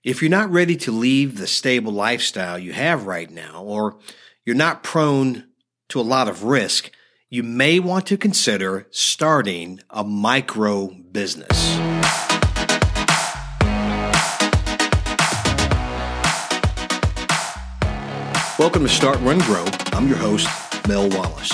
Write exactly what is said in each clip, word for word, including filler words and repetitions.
If you're not ready to leave the stable lifestyle you have right now, or you're not prone to a lot of risk, you may want to consider starting a micro business. Welcome to Start, Run, Grow. I'm your host, Mel Wallace.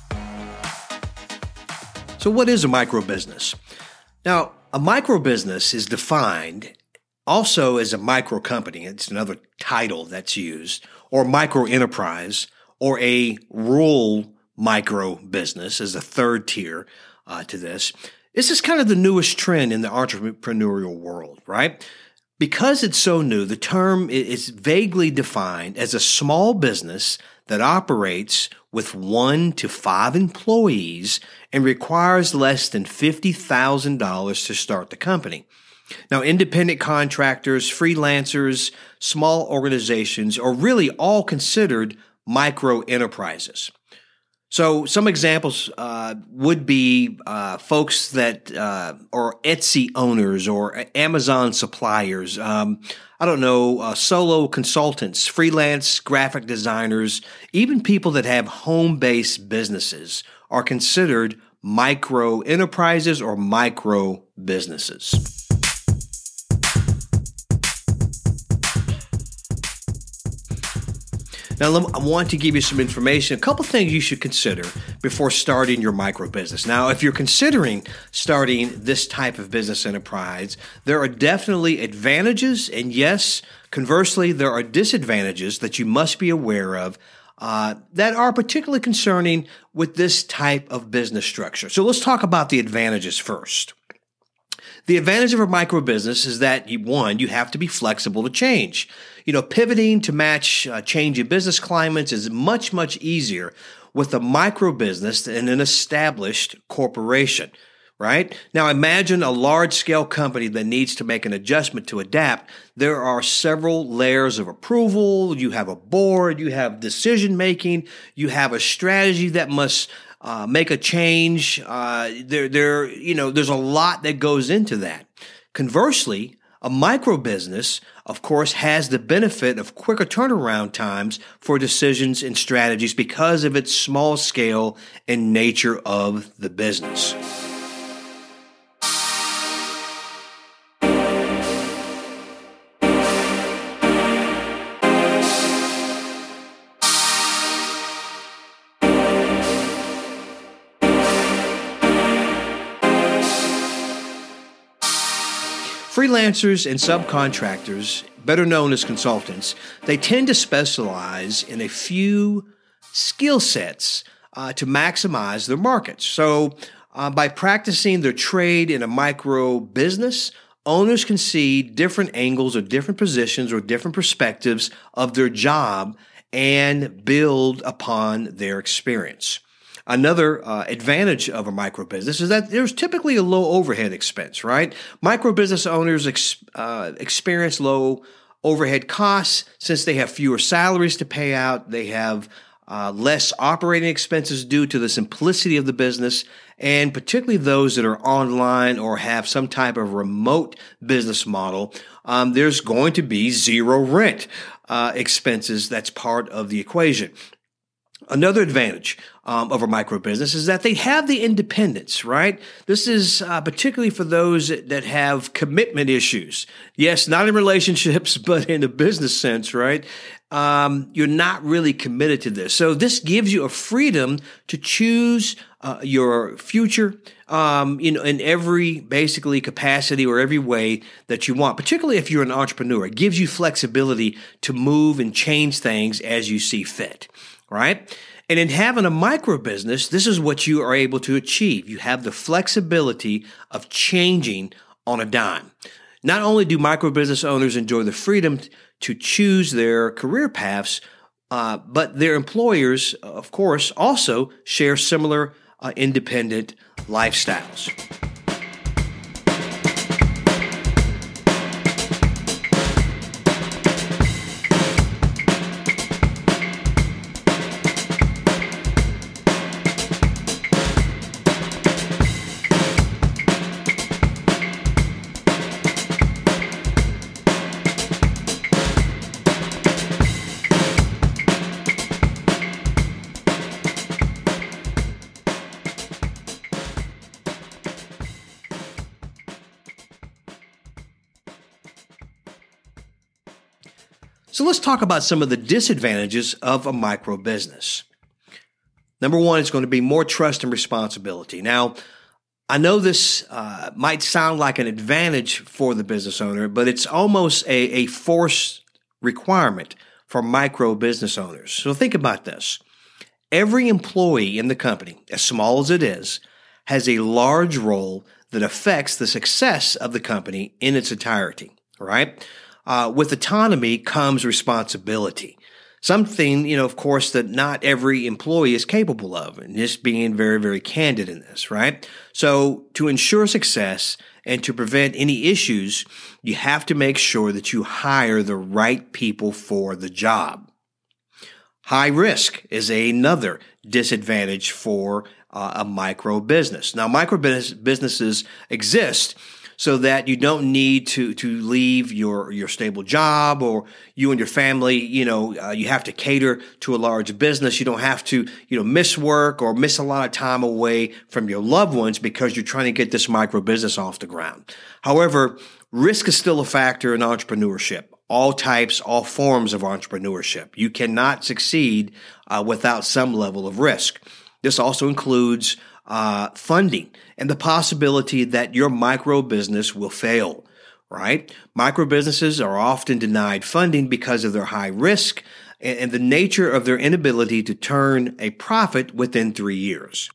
So what is a micro business? Now, a micro business is defined also as a micro company. It's another title that's used, or micro enterprise, or a rural micro business as a third tier uh, to this. This is kind of the newest trend in the entrepreneurial world, right? Because it's so new, the term is vaguely defined as a small business that operates with one to five employees and requires less than fifty thousand dollars to start the company. Now, independent contractors, freelancers, small organizations are really all considered micro enterprises. So some examples uh, would be uh, folks that uh, are Etsy owners or Amazon suppliers, um, I don't know, uh, solo consultants, freelance graphic designers, even people that have home-based businesses are considered micro enterprises or micro businesses. Now, I want to give you some information, a couple things you should consider before starting your micro business. Now, if you're considering starting this type of business enterprise, there are definitely advantages, and yes, conversely, there are disadvantages that you must be aware of uh, that are particularly concerning with this type of business structure. So let's talk about the advantages first. The advantage of a micro business is that, you, one, you have to be flexible to change. You know, pivoting to match uh, changing business climates is much, much easier with a micro business than an established corporation, right? Now, imagine a large-scale company that needs to make an adjustment to adapt. There are several layers of approval. You have a board. You have decision-making. You have a strategy that must Uh, make a change. Uh, there, there, you know, there's a lot that goes into that. Conversely, a micro business, of course, has the benefit of quicker turnaround times for decisions and strategies because of its small scale and nature of the business. Freelancers and subcontractors, better known as consultants, they tend to specialize in a few skill sets uh, to maximize their markets. So uh, by practicing their trade in a micro business, owners can see different angles or different positions or different perspectives of their job and build upon their experience. Another uh, advantage of a micro business is that there's typically a low overhead expense, right? Micro business owners ex- uh, experience low overhead costs since they have fewer salaries to pay out. They have uh, less operating expenses due to the simplicity of the business, and particularly those that are online or have some type of remote business model, um, there's going to be zero rent uh, expenses that's part of the equation. Another advantage um, of a micro business is that they have the independence, right? This is uh, particularly for those that, that have commitment issues. Yes, not in relationships, but in a business sense, right? Um, you're not really committed to this. So this gives you a freedom to choose uh, your future, um, you know, in every basically capacity or every way that you want, particularly if you're an entrepreneur. It gives you flexibility to move and change things as you see fit. Right? And in having a micro business, this is what you are able to achieve. You have the flexibility of changing on a dime. Not only do micro business owners enjoy the freedom to choose their career paths, uh, but their employers, of course, also share similar uh, independent lifestyles. So let's talk about some of the disadvantages of a micro business. Number one, it's going to be more trust and responsibility. Now, I know this uh, might sound like an advantage for the business owner, but it's almost a, a forced requirement for micro business owners. So think about this. Every employee in the company, as small as it is, has a large role that affects the success of the company in its entirety, right? Uh, with autonomy comes responsibility. Something, you know, of course, that not every employee is capable of, and just being very, very candid in this, right? So to ensure success and to prevent any issues, you have to make sure that you hire the right people for the job. High risk is another disadvantage for uh, a micro business. Now, micro businesses exist so that you don't need to to leave your your stable job, or you and your family, you know, uh, you have to cater to a large business. You don't have to, you know, miss work or miss a lot of time away from your loved ones because you're trying to get this micro business off the ground. However, risk is still a factor in entrepreneurship. All types, all forms of entrepreneurship. You cannot succeed uh, without some level of risk. This also includes uh, funding and the possibility that your micro business will fail, right? Micro businesses are often denied funding because of their high risk and, and the nature of their inability to turn a profit within three years.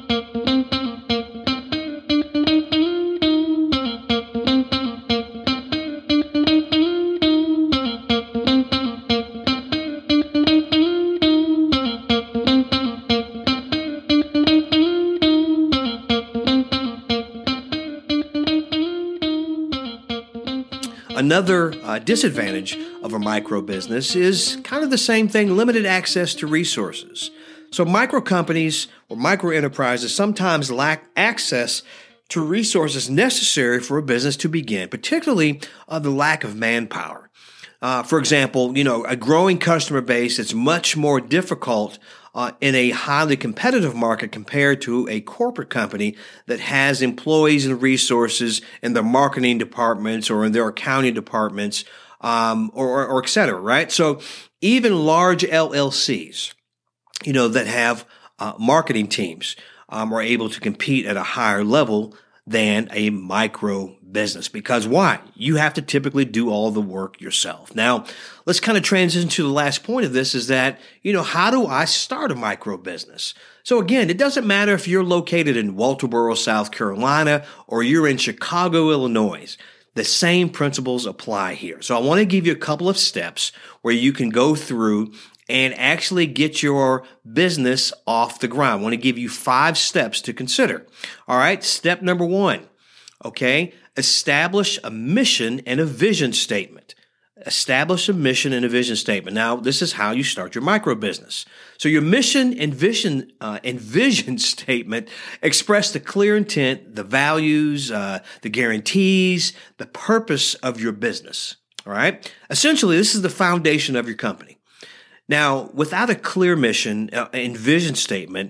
Another uh, disadvantage of a micro business is kind of the same thing, limited access to resources. So micro companies or micro enterprises sometimes lack access to resources necessary for a business to begin, particularly uh, the lack of manpower. Uh, for example, you know, a growing customer base is much more difficult uh, in a highly competitive market compared to a corporate company that has employees and resources in their marketing departments or in their accounting departments, um, or, or, or et cetera, right? So even large L L Cs, you know, that have uh, marketing teams um, are able to compete at a higher level than a micro business. Because why? You have to typically do all the work yourself. Now, let's kind of transition to the last point of this is that, you know, how do I start a micro business? So again, it doesn't matter if you're located in Walterboro, South Carolina, or you're in Chicago, Illinois. The same principles apply here. So I want to give you a couple of steps where you can go through and actually get your business off the ground. I want to give you five steps to consider. All right. Step number one. Okay. Establish a mission and a vision statement. Establish a mission and a vision statement. Now, this is how you start your micro business. So your mission and vision uh, and vision statement express the clear intent, the values, uh, the guarantees, the purpose of your business. All right. Essentially, this is the foundation of your company. Now, without a clear mission and vision statement,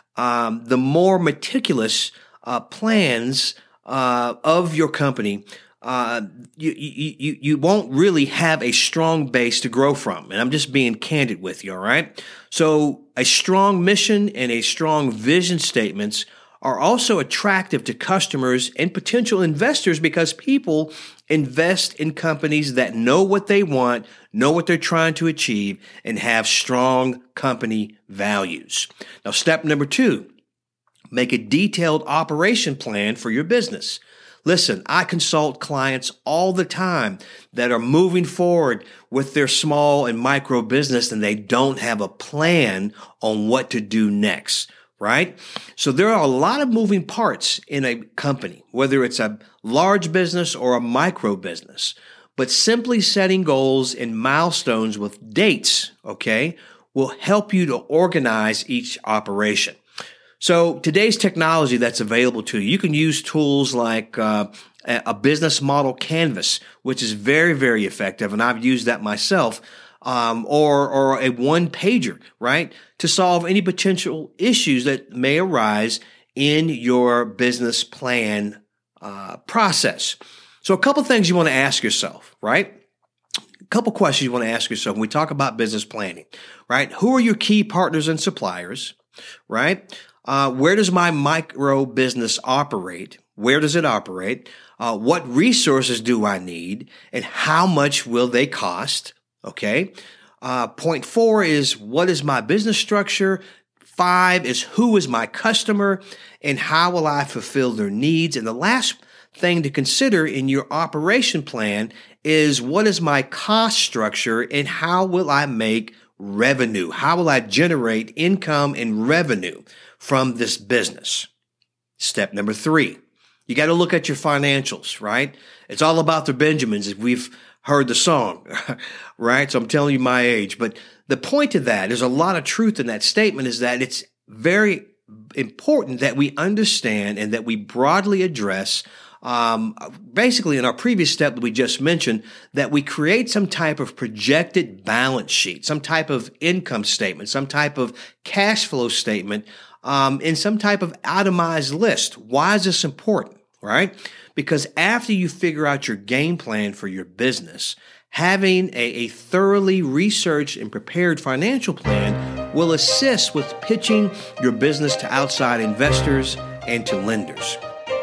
um, the more meticulous uh, plans uh, of your company, uh, you, you you you won't really have a strong base to grow from. And I'm just being candid with you, all right? So a strong mission and a strong vision statements are also attractive to customers and potential investors because people invest in companies that know what they want, know what they're trying to achieve, and have strong company values. Now, step number two, make a detailed operation plan for your business. Listen, I consult clients all the time that are moving forward with their small and micro business and they don't have a plan on what to do next. Right? So there are a lot of moving parts in a company, whether it's a large business or a micro business. But simply setting goals and milestones with dates, okay, will help you to organize each operation. So today's technology that's available to you, you can use tools like uh, a business model canvas, which is very, very effective, and I've used that myself. Um, or, or a one pager, right? To solve any potential issues that may arise in your business plan, uh, process. So a couple things you want to ask yourself, right? couple questions you want to ask yourself when we talk about business planning, right? Who are your key partners and suppliers, right? Uh, where does my micro business operate? Where does it operate? Uh, what resources do I need? And how much will they cost? Okay. Uh, point four is, what is my business structure? Five is, who is my customer and how will I fulfill their needs? And the last thing to consider in your operation plan is, what is my cost structure and how will I make revenue? How will I generate income and revenue from this business? Step number three, you got to look at your financials, right? It's all about the Benjamins, if we've heard the song, right? So I'm telling you my age. But the point of that, there's a lot of truth in that statement, is that it's very important that we understand and that we broadly address, um, basically in our previous step that we just mentioned, that we create some type of projected balance sheet, some type of income statement, some type of cash flow statement, um, in some type of itemized list. Why is this important, right? Because after you figure out your game plan for your business, having a, a thoroughly researched and prepared financial plan will assist with pitching your business to outside investors and to lenders.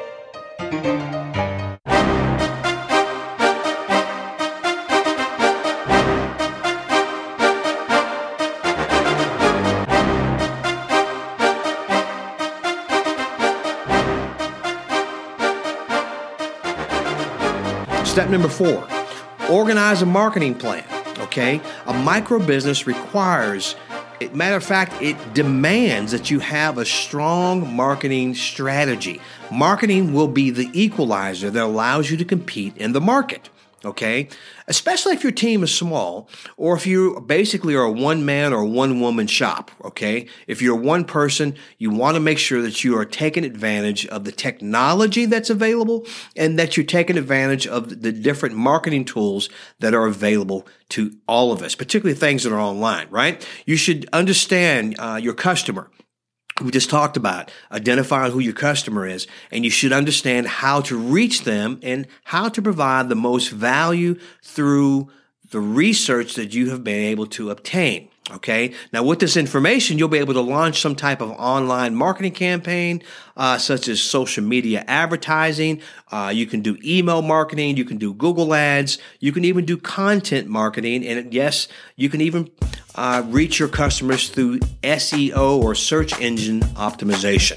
Step number four, organize a marketing plan, okay? A micro business requires, matter of fact, it demands that you have a strong marketing strategy. Marketing will be the equalizer that allows you to compete in the market, okay? Especially if your team is small, or if you basically are a one-man or one-woman shop, okay? If you're one person, you want to make sure that you are taking advantage of the technology that's available and that you're taking advantage of the different marketing tools that are available to all of us, particularly things that are online, right? You should understand uh, your customer. We just talked about identifying who your customer is, and you should understand how to reach them and how to provide the most value through the research that you have been able to obtain. Okay. Now, with this information, you'll be able to launch some type of online marketing campaign, uh, such as social media advertising. Uh, you can do email marketing. You can do Google ads. You can even do content marketing. And yes, you can even uh, reach your customers through S E O or search engine optimization.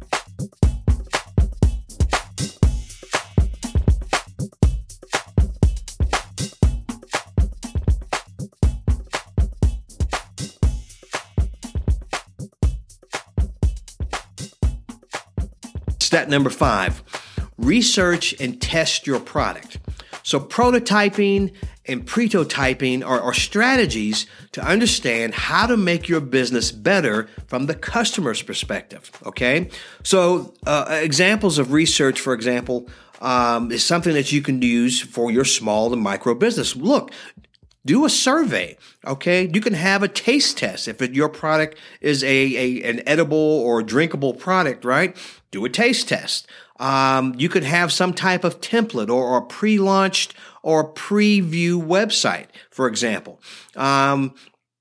Step number five, research and test your product. So prototyping and prototyping are, are strategies to understand how to make your business better from the customer's perspective, okay? So uh, examples of research, for example, um, is something that you can use for your small and micro business. Look, do a survey, okay? You can have a taste test. If it, your product is a, a an edible or drinkable product, right? Do a taste test. Um, you could have some type of template or, or pre-launched or preview website, for example. Um,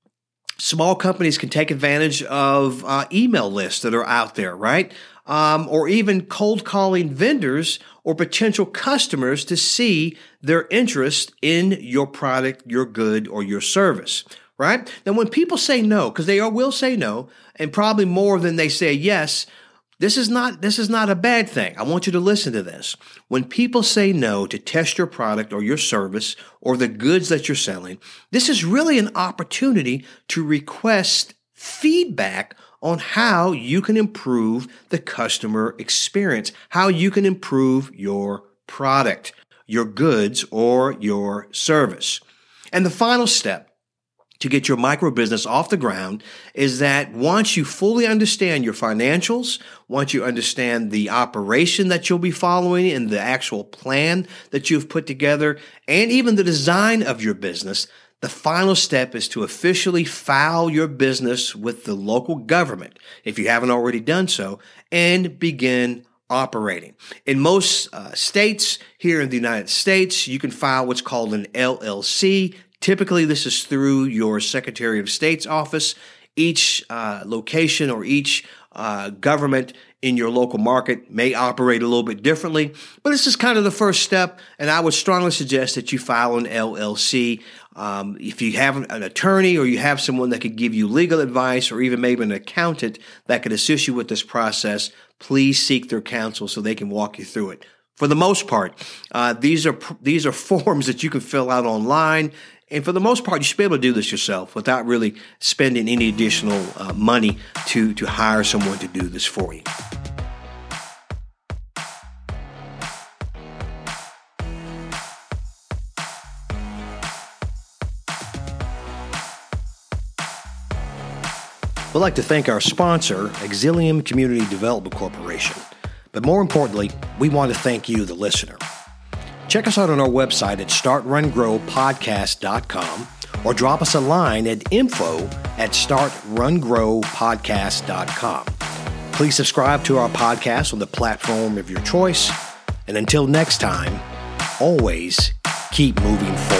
small companies can take advantage of uh, email lists that are out there, right? Um, or even cold calling vendors or potential customers to see their interest in your product, your good, or your service, right? Now, when people say no, because they are, will say no, and probably more than they say yes, this is not this is not a bad thing. I want you to listen to this. When people say no to test your product or your service or the goods that you're selling, this is really an opportunity to request feedback on how you can improve the customer experience, how you can improve your product, your goods, or your service. And the final step to get your micro business off the ground is that once you fully understand your financials, once you understand the operation that you'll be following and the actual plan that you've put together, and even the design of your business, the final step is to officially file your business with the local government, if you haven't already done so, and begin operating. In most uh, states here in the United States, you can file what's called an L L C, Typically, this is through your Secretary of State's office. Each uh, location or each uh, government in your local market may operate a little bit differently, but this is kind of the first step, and I would strongly suggest that you file an L L C. Um, if you have an attorney or you have someone that could give you legal advice or even maybe an accountant that could assist you with this process, please seek their counsel so they can walk you through it. For the most part, uh, these are these are forms that you can fill out online. And for the most part, you should be able to do this yourself without really spending any additional uh, money to, to hire someone to do this for you. We'd like to thank our sponsor, Exilium Community Development Corporation. But more importantly, we want to thank you, the listener. Check us out on our website at start run grow podcast dot com or drop us a line at info at start run grow podcast dot com. Please subscribe to our podcast on the platform of your choice. And until next time, always keep moving forward.